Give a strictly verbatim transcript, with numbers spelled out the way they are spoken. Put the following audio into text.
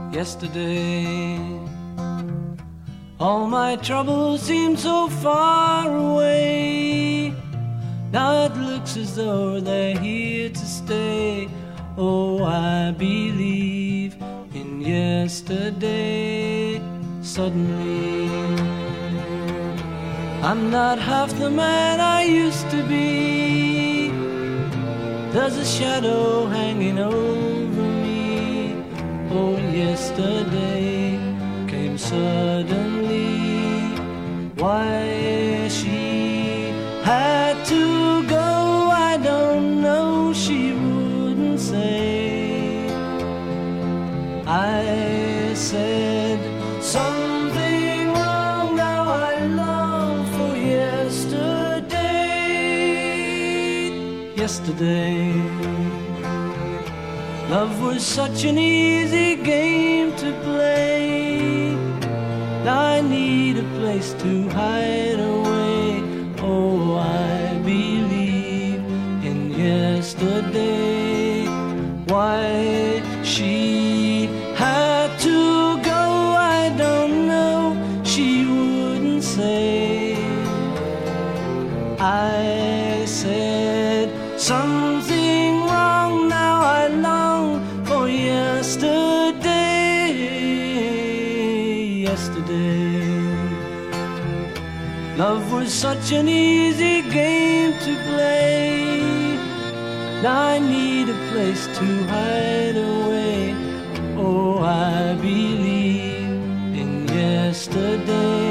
yesterday. All my troubles seem so far away. Now it looks as though they're here to stay. Oh, I believe in yesterday. Suddenly, I'm not half the man I used to be. There's a shadow hanging over me. Oh, yesterday came suddenly. Why she had to go, I don't know, she wouldn't say. I said something wrong, now I long for yesterday. Yesterday, love was such an easy game to play. Now I need a place to hide away. Oh, I believe in yesterday. Why she had to go, I don't know, she wouldn't say. I said something wrong, now I long for yesterday. Yesterday, love was such an easy game to play. Now I need a place to hide away. Oh, I believe in yesterday.